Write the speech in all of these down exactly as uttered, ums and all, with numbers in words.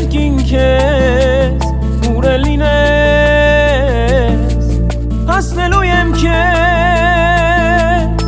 երկին քեզ ուրելինես հասնելու եմ քեզ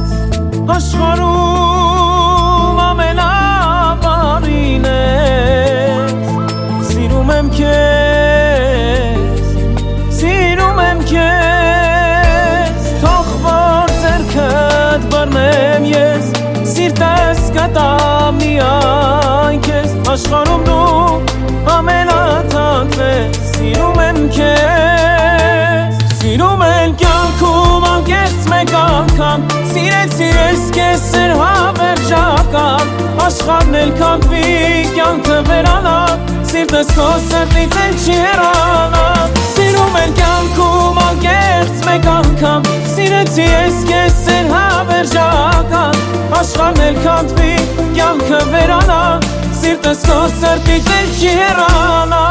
աշխարհում ամենաբարին ես սիրում եմ քեզ սիրում եմ քեզ թող որ ձեռքդ բռնեմ ես սիրտս կտամ միայն քեզ աշխարհում դու ամենաթանկն ես սիրում եմ քեզ սիրում եմ կյանքում անկեղծ մեկ անգամ սիրեցի ես քեզ սեր հավերժական աշխարհն էլ քանդվի կյանքը վերանա սիրտս քո սրտից էլ չի հեռանա սիրում եմ կյանքում անկեղծ մեկ անգամ սիրեցի ես քեզ սեր հավերժական աշխարհն էլ քանդվի կյանքը վերանա սիրտս քո սրտից էլ չի հեռանա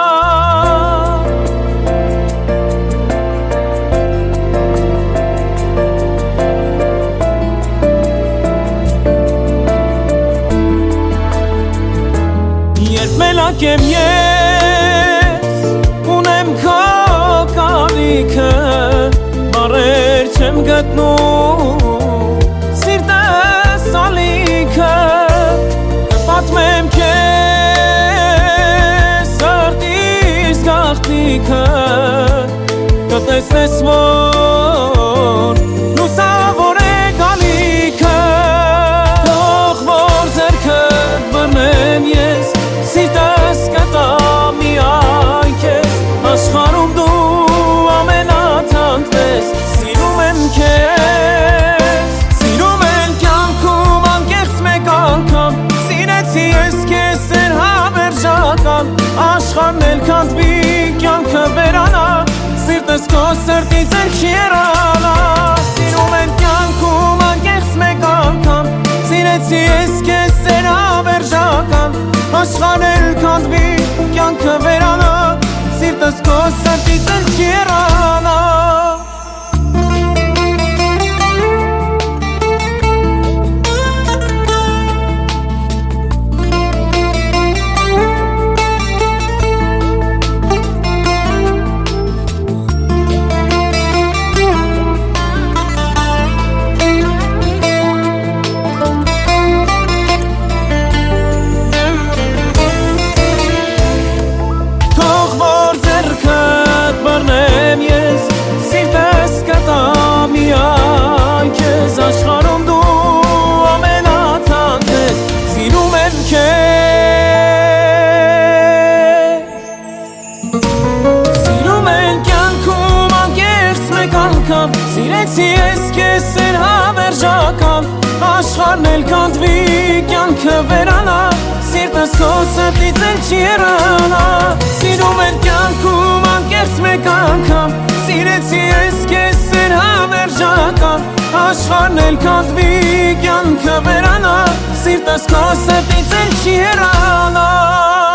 Երբ մենակ եմ ես ունեմ քո կարիքը բառեր չեմ գտնում սիրտս ալիքը կպատմեմ քեզ սրտիս գաղտնիքը կտեսնես որ լուսավոր է գալիքը թող որ ձեռքդ բռնեմ ես սիրտս կտամ միայն քեզ աշխարհում դու ամենաթանկն ես սիրում եմ քեզ սիրում եմ կյանքում անկեղծ մեկ անգամ սիրեցի ես քեզ սեր հավերժական աշխարհն էլ քանդվի կյանքը վերանա սիրտս քո սրտից էլ չի հեռանա սիրում եմ կյանքում անկեղծ մեկ անգամ սիրեցի ես քեզ սեր հավերժական աշխարհն էլ քանդվի կյանքը վերանա սիրտս քո սրտից էլ չի հեռանա Սիրտս կտամ միայն քեզ աշխարհում դու ամենաթանկն ես սիրում եմ քեզ սիրում եմ կյանքում անկեղծ մեկ անգամ սիրեցի ես քեզ սեր հավերժական աշխարհն էլ քանդվի կյանքը վերանա սիրտս քո սրտից էլ չի հեռանա սիրում եմ կյանքում անկեղծ մեկ անգամ սիրեցի ես քեզ սեր հավերժական աշխարհն էլ քանդվի կյանքը վերանա սիրտս քո սրտից էլ չի հեռանա